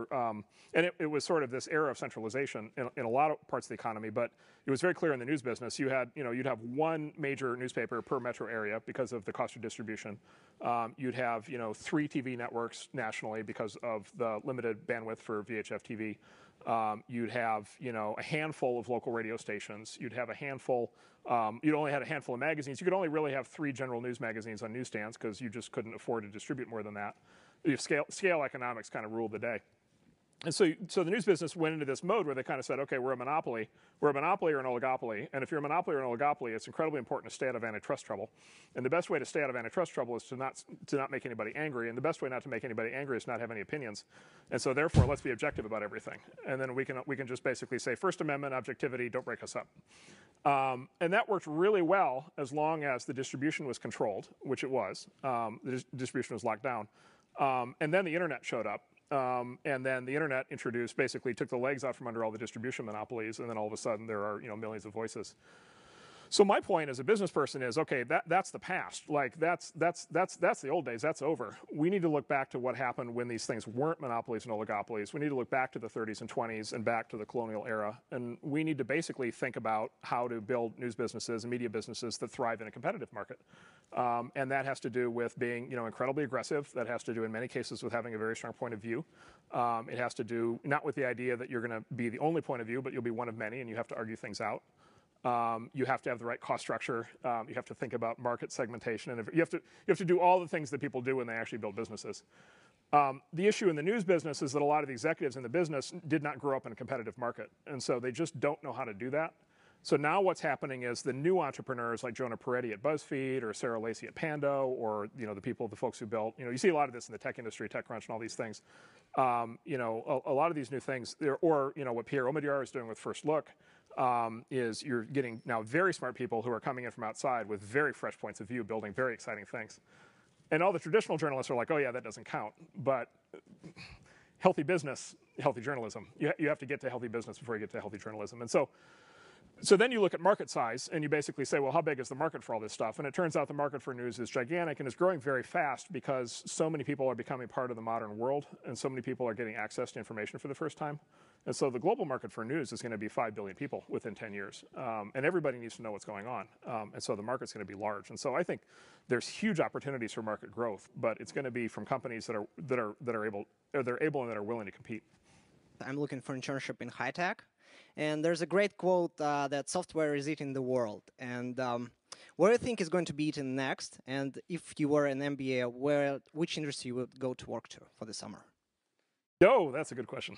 it was sort of this era of centralization in a lot of parts of the economy, but it was very clear in the news business. You'd have one major newspaper per metro area because of the cost of distribution. You'd have, 3 TV networks nationally because of the limited bandwidth for VHF TV. You'd have, a handful of local radio stations. You'd have you'd only had a handful of magazines. You could only really have 3 general news magazines on newsstands because you just couldn't afford to distribute more than that. Scale economics kind of ruled the day. And so the news business went into this mode where they kind of said, okay, we're a monopoly. We're a monopoly or an oligopoly. And if you're a monopoly or an oligopoly, it's incredibly important to stay out of antitrust trouble. And the best way to stay out of antitrust trouble is to not make anybody angry. And the best way not to make anybody angry is not have any opinions. And so therefore, let's be objective about everything. And then we can just basically say, First Amendment, objectivity, don't break us up. And that worked really well as long as the distribution was controlled, which it was. The distribution was locked down. And then the internet showed up. And then the internet basically took the legs out from under all the distribution monopolies, and then all of a sudden there are millions of voices. So my point as a business person is, okay, that's the past. Like that's the old days. That's over. We need to look back to what happened when these things weren't monopolies and oligopolies. We need to look back to the 30s and 20s and back to the colonial era, and we need to basically think about how to build news businesses and media businesses that thrive in a competitive market. And that has to do with being, incredibly aggressive. That has to do, in many cases, with having a very strong point of view. It has to do not with the idea that you're going to be the only point of view, but you'll be one of many, and you have to argue things out. You have to have the right cost structure. You have to think about market segmentation, and you have to do all the things that people do when they actually build businesses. The issue in the news business is that a lot of the executives in the business did not grow up in a competitive market, and so they just don't know how to do that. So now what's happening is the new entrepreneurs like Jonah Peretti at BuzzFeed or Sarah Lacy at Pando, or the folks who built, you see a lot of this in the tech industry, TechCrunch and all these things. A lot of these new things, or what Pierre Omidyar is doing with First Look, is you're getting now very smart people who are coming in from outside with very fresh points of view, building very exciting things. And all the traditional journalists are like, oh yeah, that doesn't count. But healthy business, healthy journalism. You have to get to healthy business before you get to healthy journalism. And so then you look at market size and you basically say, well, how big is the market for all this stuff? And it turns out the market for news is gigantic and is growing very fast because so many people are becoming part of the modern world and so many people are getting access to information for the first time. And so the global market for news is going to be 5 billion people within 10 years. And everybody needs to know what's going on. And so the market's going to be large. And so I think there's huge opportunities for market growth, but it's going to be from companies that are able and that are willing to compete. I'm looking for internship in high tech. And there's a great quote that software is eating the world. And where do you think is going to be eaten next? And if you were an MBA, which industry you would go to work to for the summer? Oh, that's a good question.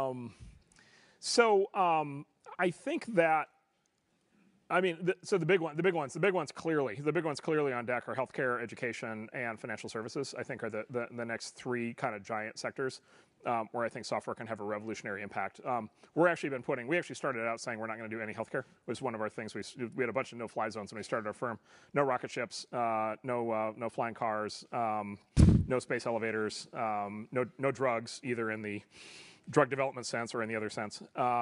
I think that, so the big ones clearly on deck are healthcare, education, and financial services. I think are the next three kind of giant sectors where I think software can have a revolutionary impact. We actually started out saying we're not going to do any healthcare. It was one of our things. We had a bunch of no-fly zones when we started our firm. No rocket ships, no flying cars, no space elevators, no drugs, either in the drug development sense or in the other sense.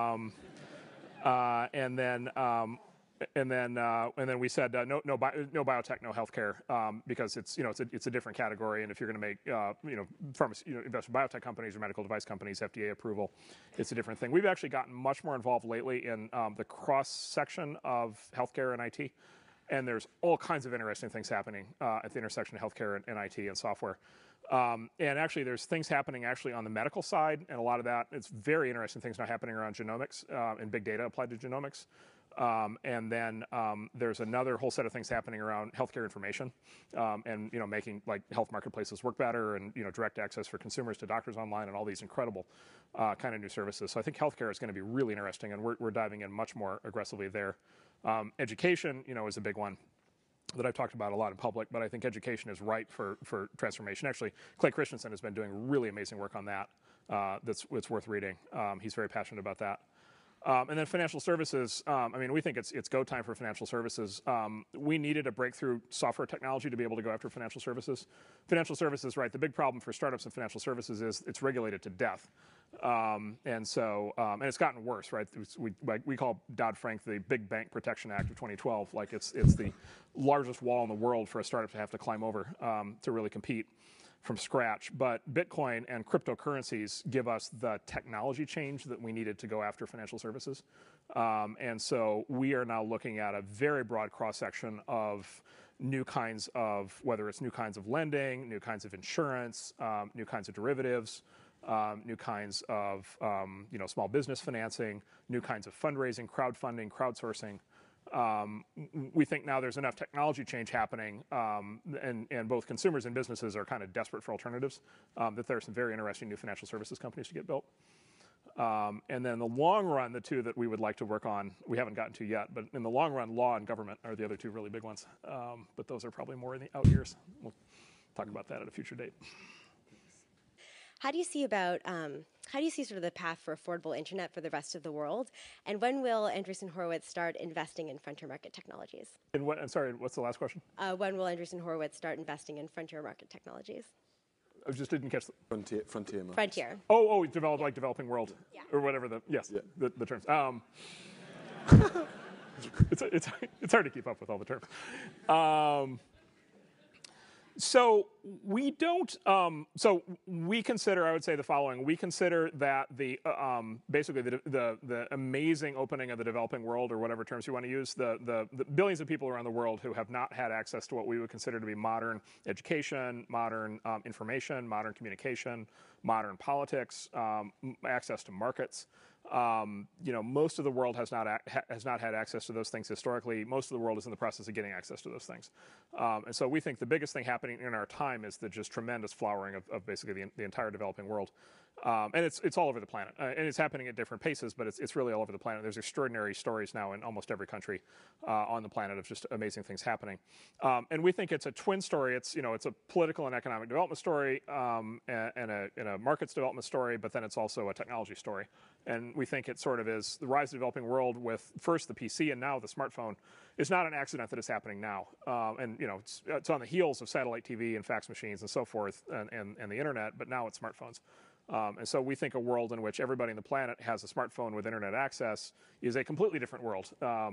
And then we said no biotech, no healthcare, because it's a different category, and if you're going to make invest in biotech companies or medical device companies, FDA approval, it's a different thing. We've actually gotten much more involved lately in the cross section of healthcare and IT, and there's all kinds of interesting things happening at the intersection of healthcare and IT and software. And actually, there's things happening actually on the medical side, and a lot of that, it's very interesting things now happening around genomics and big data applied to genomics. And then there's another whole set of things happening around healthcare information and making like health marketplaces work better and direct access for consumers to doctors online and all these incredible kind of new services. So I think healthcare is going to be really interesting, and we're diving in much more aggressively there. Education, is a big one that I've talked about a lot in public, but I think education is ripe for transformation. Actually, Clay Christensen has been doing really amazing work on that. It's worth reading. He's very passionate about that. And then financial services, we think it's go time for financial services. We needed a breakthrough software technology to be able to go after financial services. Financial services, right, the big problem for startups in financial services is it's regulated to death. And it's gotten worse, right? We call Dodd-Frank the Big Bank Protection Act of 2012. Like it's the largest wall in the world for a startup to have to climb over to really compete from scratch. But Bitcoin and cryptocurrencies give us the technology change that we needed to go after financial services. And so we are now looking at a very broad cross-section of new kinds of, whether it's new kinds of lending, new kinds of insurance, new kinds of derivatives, new kinds of small business financing, new kinds of fundraising, crowdfunding, crowdsourcing. we think now there's enough technology change happening, and both consumers and businesses are kind of desperate for alternatives, that there are some very interesting new financial services companies to get built. And then in the long run, the two that we would like to work on, we haven't gotten to yet, but in the long run, law and government are the other two really big ones. But those are probably more in the out years. We'll talk about that at a future date. How do you see sort of the path for affordable internet for the rest of the world? And when will Andreessen Horowitz start investing in frontier market technologies? And what? I'm sorry, what's the last question? When will Andreessen Horowitz start investing in frontier market technologies? I just didn't catch the Frontier markets. Frontier. Developing world, Yeah. or whatever the Yeah. the terms. It's hard to keep up with all the terms. So we don't. So we consider, I would say, the following. We consider that the basically the amazing opening of the developing world, or whatever terms you want to use, the billions of people around the world who have not had access to what we would consider to be modern education, modern information, modern communication, modern politics, access to markets. Most of the world has not had access to those things historically. Most of the world is in the process of getting access to those things. And so we think the biggest thing happening in our time is the just tremendous flowering of basically the entire developing world. And it's all over the planet. And it's happening at different paces, but it's really all over the planet. There's extraordinary stories now in almost every country on the planet of just amazing things happening. And we think it's a twin story. It's a political and economic development story, and a markets development story, but then it's also a technology story. And we think it sort of is the rise of the developing world with first the PC and now the smartphone is not an accident that it's happening now. And it's on the heels of satellite TV and fax machines and so forth, and the internet, but now it's smartphones. And so we think a world in which everybody on the planet has a smartphone with internet access is a completely different world.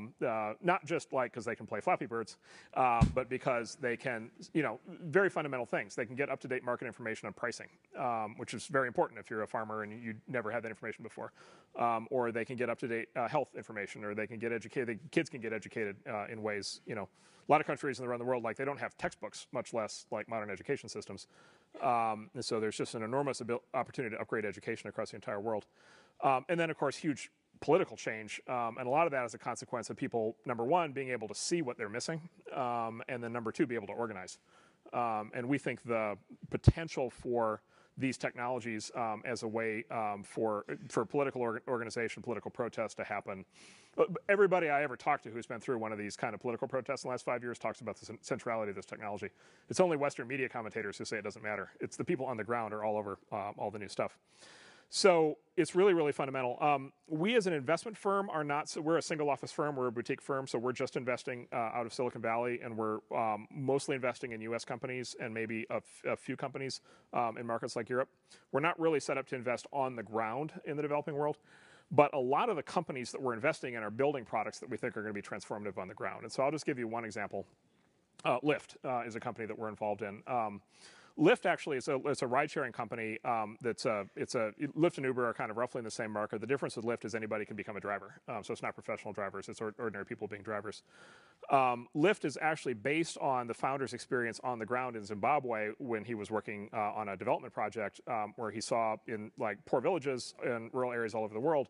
Not just because they can play Flappy Birds, but because they can, very fundamental things. They can get up-to-date market information on pricing, which is very important if you're a farmer and you never had that information before. Or they can get up-to-date health information, or they can get educated. Kids can get educated in ways, a lot of countries around the world, they don't have textbooks, much less modern education systems. And so there's just an enormous opportunity to upgrade education across the entire world. And then, of course, huge political change. And a lot of that is a consequence of people, number one, being able to see what they're missing, and then number two, be able to organize. And we think the potential for these technologies as a way for political organization, political protest to happen. Everybody I ever talked to who's been through one of these kind of political protests in the last 5 years talks about the centrality of this technology. It's only Western media commentators who say it doesn't matter. It's the people on the ground are all over all the new stuff. So it's really, really fundamental. We as an investment firm are not, so we're a single office firm, we're a boutique firm, so we're just investing out of Silicon Valley, and we're mostly investing in US companies and maybe a few companies in markets like Europe. We're not really set up to invest on the ground in the developing world, but a lot of the companies that we're investing in are building products that we think are going to be transformative on the ground. And so I'll just give you one example. Lyft is a company that we're involved in. Lyft actually is a ride-sharing company. Lyft and Uber are kind of roughly in the same market. The difference with Lyft is anybody can become a driver. So it's not professional drivers; it's ordinary people being drivers. Lyft is actually based on the founder's experience on the ground in Zimbabwe when he was working on a development project where he saw in poor villages in rural areas all over the world.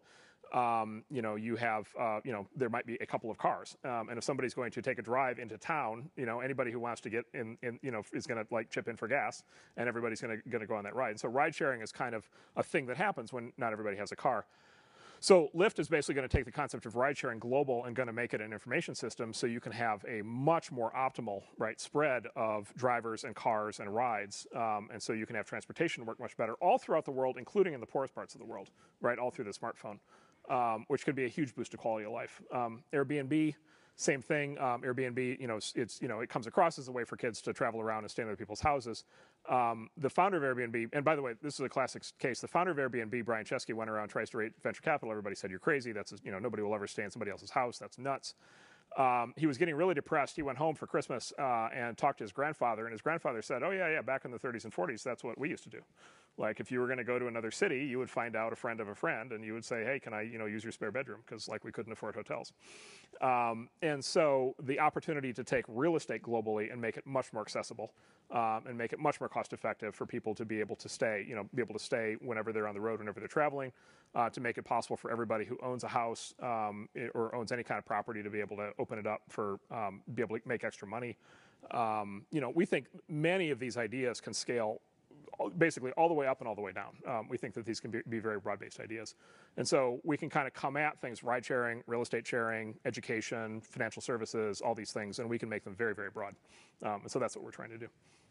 You have, there might be a couple of cars. And if somebody's going to take a drive into town, anybody who wants to get in is going to chip in for gas, and everybody's going to go on that ride. And so ride sharing is kind of a thing that happens when not everybody has a car. So Lyft is basically going to take the concept of ride sharing global and going to make it an information system so you can have a much more optimal spread of drivers and cars and rides. And so you can have transportation work much better all throughout the world, including in the poorest parts of the world, all through the smartphone. Which could be a huge boost to quality of life. Airbnb, same thing. Airbnb, it comes across as a way for kids to travel around and stay in other people's houses. The founder of Airbnb, and by the way, this is a classic case. The founder of Airbnb, Brian Chesky, went around, tries to raise venture capital. Everybody said, "You're crazy. That's nobody will ever stay in somebody else's house. That's nuts." He was getting really depressed. He went home for Christmas and talked to his grandfather, and his grandfather said, "Oh yeah, back in the 30s and 40s, that's what we used to do." Like if you were going to go to another city, you would find out a friend of a friend, and you would say, "Hey, can I, use your spare bedroom?" Because like we couldn't afford hotels. And so the opportunity to take real estate globally and make it much more accessible, and make it much more cost-effective for people to be able to stay, whenever they're on the road, whenever they're traveling, to make it possible for everybody who owns a house or owns any kind of property to be able to open it up for, be able to make extra money. We think many of these ideas can scale basically all the way up and all the way down. We think that these can be very broad-based ideas. And so we can kind of come at things, ride sharing, real estate sharing, education, financial services, all these things, and we can make them very, very broad. And so that's what we're trying to do.